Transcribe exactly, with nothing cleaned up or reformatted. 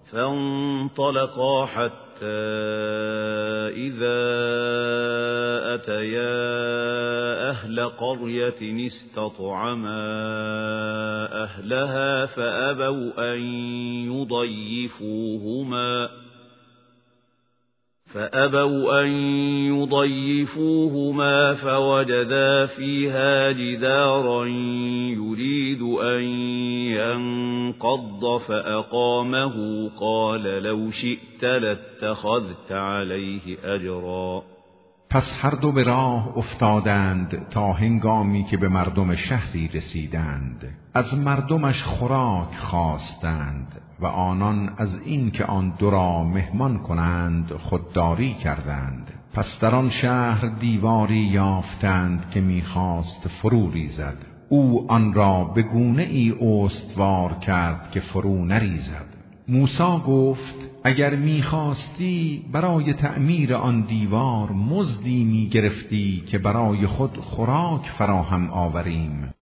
فانطلقا حتى إذا أتيا أهل قرية استطعما أهلها فأبوا أن يضيفوهما فأبوا أن يضيفوهما فوجدا فيها جدارا يريد أن ينقض فأقامه قال لو شئت لاتخذت عليه أجرا. پس هر دو به راه افتادند تا هنگامی که به مردم شهری رسیدند. از مردمش خوراک خواستند و آنان از این که آن دو را مهمان کنند خودداری کردند. پس در آن شهر دیواری یافتند که می‌خواست فرو ریزد. او آن را به گونه ای استوار کرد که فرو نریزد. موسی گفت اگر می‌خواستی برای تعمیر آن دیوار مزدی می‌گرفتی که برای خود خوراک فراهم آوریم.